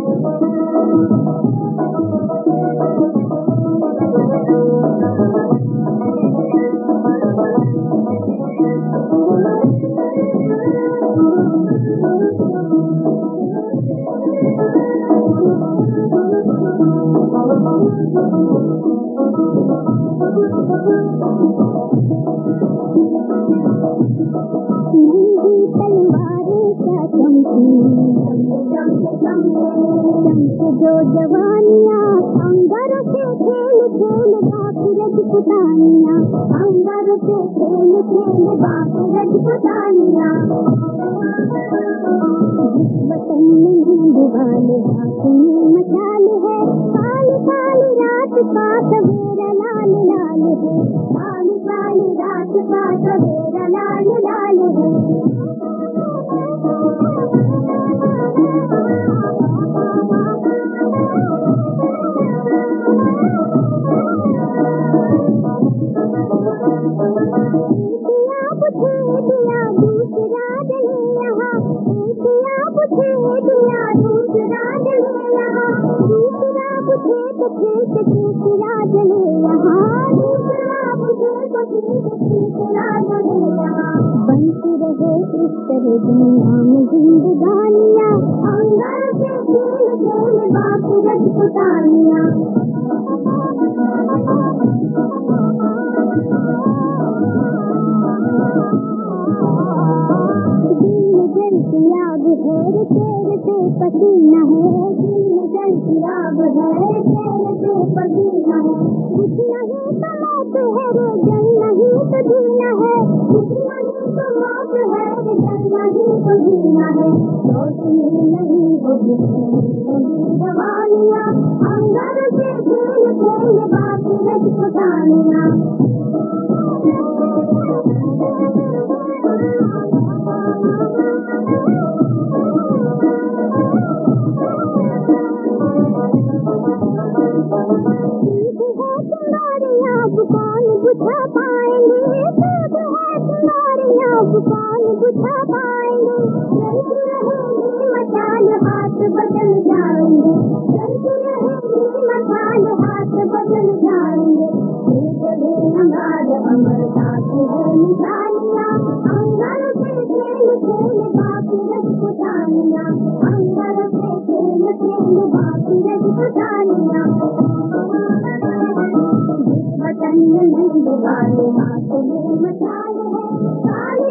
जो जवानियाँ अंगार से खेल खेल बाप रजपुतानियाँ, अंगार से खेल खेल बाप रजपुतानियाँ। वतन में दीवाल रात में मचाल है, काली काली रात का सवेरा लाल लाल है, काली काली रात का सवेरा लाल लाल है। बनती रहे इस तरह दुनिया में जिंदगानियाँ, अंगार से खेल खेल बाप रजपुतानियाँ। जलती आग है तेरे से पसीना है, जलती आग है तेरे से पसीना है। कुछ नहीं तो मौत है रे, जल नहीं तो जीना है, कुछ नहीं तो मौत है रे, जल नहीं तो जीना है। रोशनी नहीं होगी जवानियाँ, अंगार से खेल खेल बाप रजपुतानियाँ। कौन बुझा पाएंगे, सब है तुम्हारियाँ कौन बुझा पाएंगे। चलती रहेगी मचाल हाथ बदल जाएंगे, चलती रहेगी मचाल हाथ बदल जाएंगे। हमारे अमरता की है निशानियाँ, अंगार से खेल खेल बाप रजपुतानियाँ, अंगार से खेल खेल बाप रजपुतानियाँ। वतन में दीवाल हाथ में मचाल है,